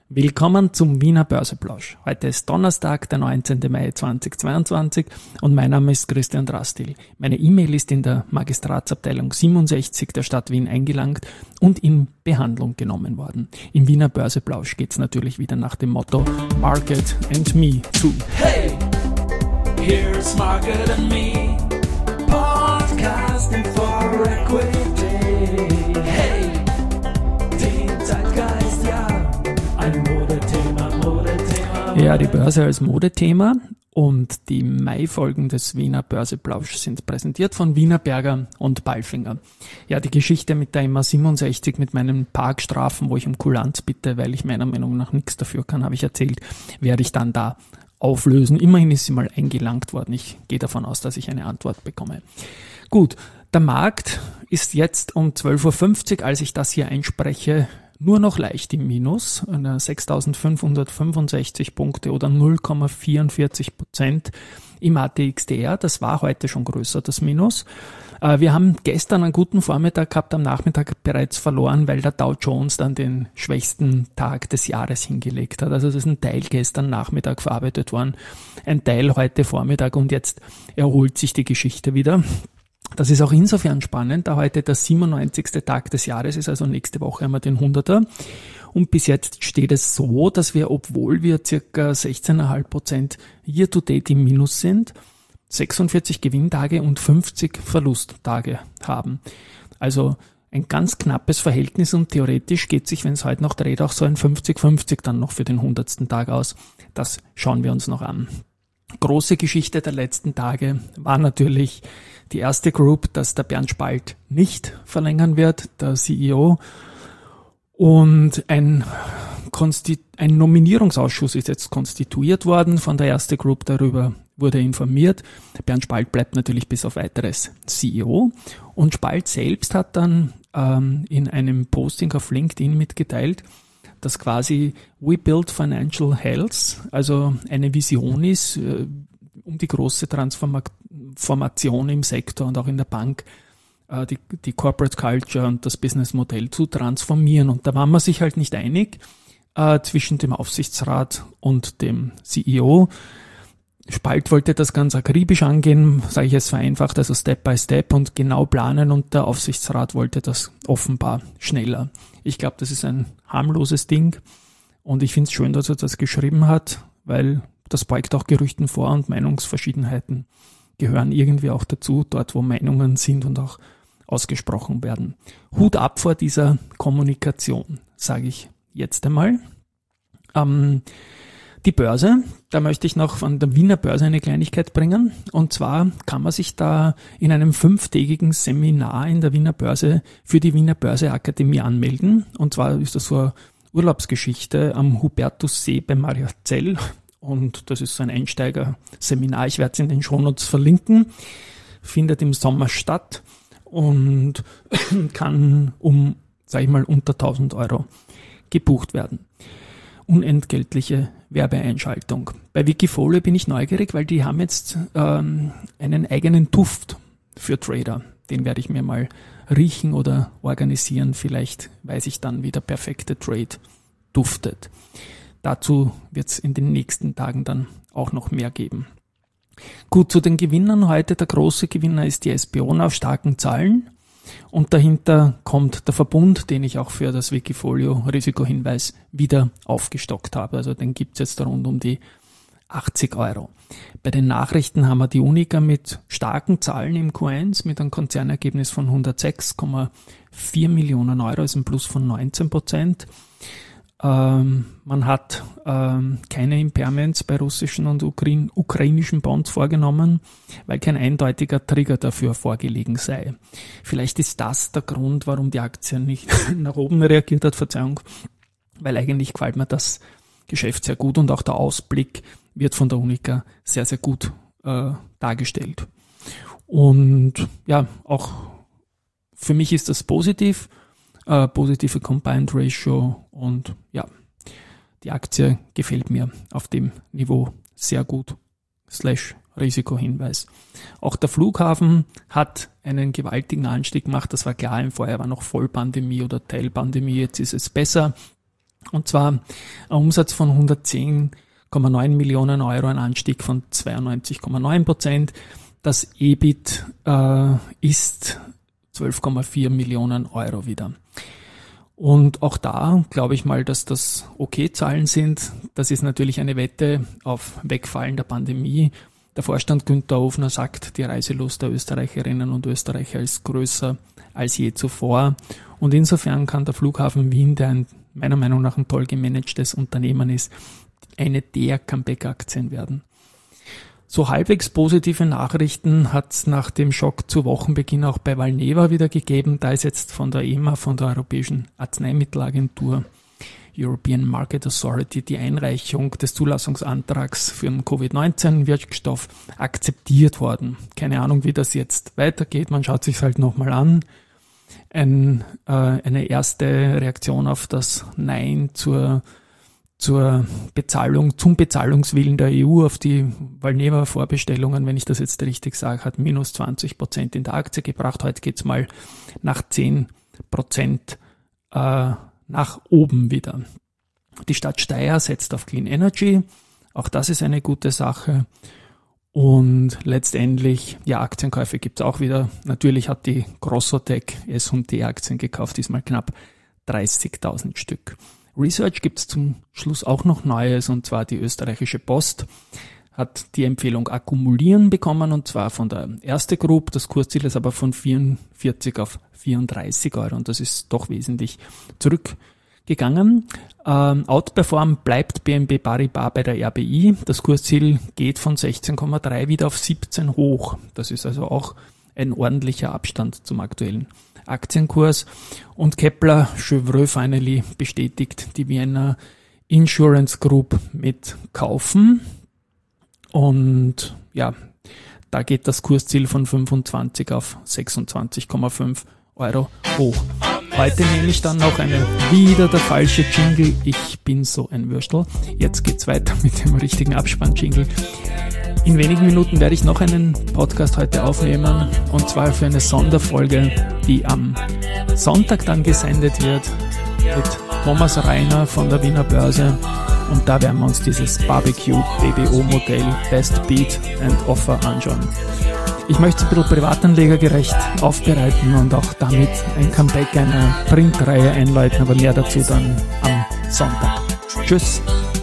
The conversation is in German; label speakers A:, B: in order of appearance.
A: Willkommen zum Wiener Börseplausch. Heute ist Donnerstag, der 19. Mai 2022 und mein Name ist Christian Drastil. Meine E-Mail ist in der Magistratsabteilung 67 der Stadt Wien eingelangt und in Behandlung genommen worden. Im Wiener Börseplausch geht's natürlich wieder nach dem Motto Market and Me zu.
B: Hey, here's Market and Me, podcasting for equity. Hey, den Zeitgeist, ja. Ein Modethema.
A: Ja, die Börse als Modethema und die Mai-Folgen des Wiener Börseplausch sind präsentiert von Wienerberger und Palfinger. Ja, die Geschichte mit der MA 67, mit meinen Parkstrafen, wo ich um Kulanz bitte, weil ich meiner Meinung nach nichts dafür kann, habe ich erzählt, werde ich dann da auflösen. Immerhin ist sie mal eingelangt worden. Ich gehe davon aus, dass ich eine Antwort bekomme. Gut, der Markt ist jetzt um 12.50 Uhr, als ich das hier einspreche, nur noch leicht im Minus, 6.565 Punkte oder 0,44% im ATXDR. Das war heute schon größer, das Minus. Wir haben gestern einen guten Vormittag gehabt, am Nachmittag bereits verloren, weil der Dow Jones dann den schwächsten Tag des Jahres hingelegt hat. Also das ist ein Teil gestern Nachmittag verarbeitet worden, ein Teil heute Vormittag und jetzt erholt sich die Geschichte wieder. Das ist auch insofern spannend, da heute der 97. Tag des Jahres ist, also nächste Woche haben wir den 100er. Und bis jetzt steht es so, dass wir, obwohl wir circa 16,5% year-to-date im Minus sind, 46 Gewinntage und 50 Verlusttage haben. Also ein ganz knappes Verhältnis und theoretisch geht sich, wenn es heute noch dreht, auch so ein 50-50 dann noch für den 100. Tag aus. Das schauen wir uns noch an. Große Geschichte der letzten Tage war natürlich die erste Group, dass der Bernd Spalt nicht verlängern wird, der CEO. Und ein Nominierungsausschuss ist jetzt konstituiert worden von der erste Group, darüber wurde informiert. Bernd Spalt bleibt natürlich bis auf weiteres CEO. Und Spalt selbst hat dann in einem Posting auf LinkedIn mitgeteilt, dass quasi We Build Financial Health, also eine Vision ist, um die große Transformation im Sektor und auch in der Bank, die Corporate Culture und das Businessmodell zu transformieren. Und da war man sich halt nicht einig zwischen dem Aufsichtsrat und dem CEO. Spalt wollte das ganz akribisch angehen, sage ich es vereinfacht, also Step by Step und genau planen und der Aufsichtsrat wollte das offenbar schneller. Ich glaube, das ist ein harmloses Ding und ich finde es schön, dass er das geschrieben hat, weil das beugt auch Gerüchten vor und Meinungsverschiedenheiten gehören irgendwie auch dazu, dort wo Meinungen sind und auch ausgesprochen werden. Hut ab vor dieser Kommunikation, sage ich jetzt einmal. Die Börse, da möchte ich noch von der Wiener Börse eine Kleinigkeit bringen. Und zwar kann man sich da in einem 5-tägigen Seminar in der Wiener Börse für die Wiener Börseakademie anmelden. Und zwar ist das so eine Urlaubsgeschichte am Hubertussee bei Mariazell. Und das ist so ein Einsteiger-Seminar. Ich werde es in den Shownotes verlinken. Findet im Sommer statt und kann sage ich mal, unter 1.000 Euro gebucht werden. Unentgeltliche Werbeeinschaltung. Bei Wikifolio bin ich neugierig, weil die haben jetzt einen eigenen Duft für Trader. Den werde ich mir mal riechen oder organisieren. Vielleicht weiß ich dann, wie der perfekte Trade duftet. Dazu wird es in den nächsten Tagen dann auch noch mehr geben. Gut, zu den Gewinnern heute. Der große Gewinner ist die SBO auf starken Zahlen. Und dahinter kommt der Verbund, den ich auch für das Wikifolio Risikohinweis wieder aufgestockt habe. Also den gibt's jetzt rund um die 80 Euro. Bei den Nachrichten haben wir die Unica mit starken Zahlen im Q1 mit einem Konzernergebnis von 106,4 Millionen Euro, ist ein Plus von 19%. Man hat keine Impairments bei russischen und ukrainischen Bonds vorgenommen, weil kein eindeutiger Trigger dafür vorgelegen sei. Vielleicht ist das der Grund, warum die Aktie nicht nach oben reagiert hat, Verzeihung, weil eigentlich gefällt mir das Geschäft sehr gut und auch der Ausblick wird von der Unica sehr, sehr gut dargestellt. Und ja, auch für mich ist das positiv. Positive Combined Ratio und ja, die Aktie gefällt mir auf dem Niveau sehr gut. /Risikohinweis. Auch der Flughafen hat einen gewaltigen Anstieg gemacht. Das war klar, vorher war noch Vollpandemie oder Teilpandemie. Jetzt ist es besser. Und zwar ein Umsatz von 110,9 Millionen Euro, ein Anstieg von 92,9%. Das EBIT ist 12,4 Millionen Euro wieder. Und auch da glaube ich mal, dass das okay Zahlen sind. Das ist natürlich eine Wette auf Wegfallen der Pandemie. Der Vorstand Günther Ofner sagt, die Reiselust der Österreicherinnen und Österreicher ist größer als je zuvor. Und insofern kann der Flughafen Wien, der meiner Meinung nach ein toll gemanagtes Unternehmen ist, eine der Comeback-Aktien werden. So halbwegs positive Nachrichten hat es nach dem Schock zu Wochenbeginn auch bei Valneva wieder gegeben. Da ist jetzt von der EMA, von der Europäischen Arzneimittelagentur, European Market Authority, die Einreichung des Zulassungsantrags für einen Covid-19-Wirkstoff akzeptiert worden. Keine Ahnung, wie das jetzt weitergeht. Man schaut sich halt nochmal an. Eine erste Reaktion auf das Nein zur Bezahlung, zum Bezahlungswillen der EU auf die Valneva-Vorbestellungen, wenn ich das jetzt richtig sage, hat minus 20% in der Aktie gebracht. Heute geht's mal nach 10% nach oben wieder. Die Stadt Steyr setzt auf Clean Energy. Auch das ist eine gute Sache. Und letztendlich, ja, Aktienkäufe gibt's auch wieder. Natürlich hat die Grossotec S&T-Aktien gekauft, diesmal knapp 30.000 Stück. Research gibt's zum Schluss auch noch Neues, und zwar die österreichische Post hat die Empfehlung akkumulieren bekommen, und zwar von der Erste Group. Das Kursziel ist aber von 44 auf 34 Euro, und das ist doch wesentlich zurückgegangen. Outperform bleibt BNP Paribas bei der RBI. Das Kursziel geht von 16,3 wieder auf 17 hoch. Das ist also auch ein ordentlicher Abstand zum aktuellen Aktienkurs. Und Kepler Chevreux finally bestätigt die Vienna Insurance Group mit Kaufen. Und ja, da geht das Kursziel von 25 auf 26,5 Euro hoch. Heute nehme ich dann noch wieder der falsche Jingle. Ich bin so ein Würstel. Jetzt geht's weiter mit dem richtigen Abspann-Jingle. In wenigen Minuten werde ich noch einen Podcast heute aufnehmen, und zwar für eine Sonderfolge, die am Sonntag dann gesendet wird, mit Thomas Reiner von der Wiener Börse, und da werden wir uns dieses Barbecue BBO Modell Best Beat and Offer anschauen. Ich möchte es ein bisschen privatanlegergerecht aufbereiten und auch damit ein Comeback einer Printreihe einläuten, aber mehr dazu dann am Sonntag. Tschüss!